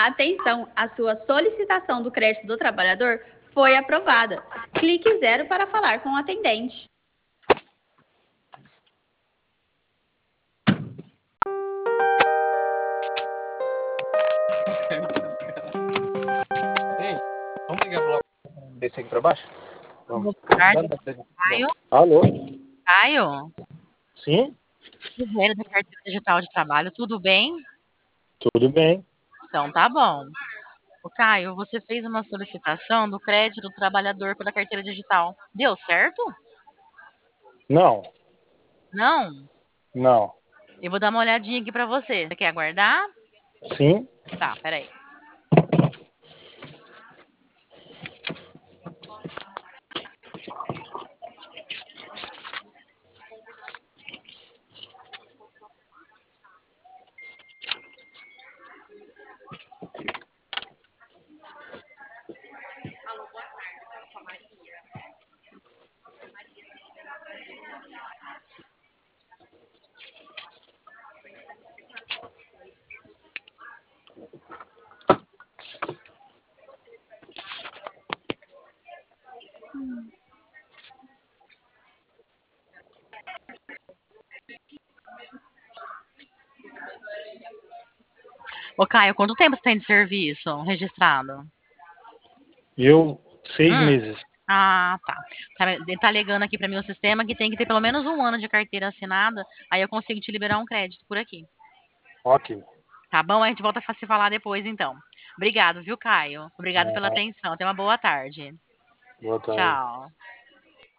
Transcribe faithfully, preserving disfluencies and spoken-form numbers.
Atenção, a sua solicitação do crédito do trabalhador foi aprovada. Clique zero para falar com o atendente. Ei, vamos ligar lá, descer aqui para baixo? Vamos. Boa tarde, Caio. Alô? Caio, Sim? Rogério da Carteira Digital de Trabalho, tudo bem? Tudo bem. Então tá bom. Ô, Caio, você fez uma solicitação do crédito do trabalhador pela carteira digital. Deu certo? Não, Não? não. Eu vou dar uma olhadinha aqui pra você. Você quer aguardar? Sim? Tá, peraí. Ô, Caio, quanto tempo você tem de serviço registrado? Eu, seis Hum. meses. Ah, tá. Tá, ele tá alegando aqui pra mim o sistema que tem que ter pelo menos um ano de carteira assinada, aí eu consigo te liberar um crédito por aqui. Ok. Tá bom? A gente volta a se falar depois, então. Obrigado, viu, Caio? Obrigado pela Ah, atenção. Tenha uma boa tarde. boa tarde. Tchau.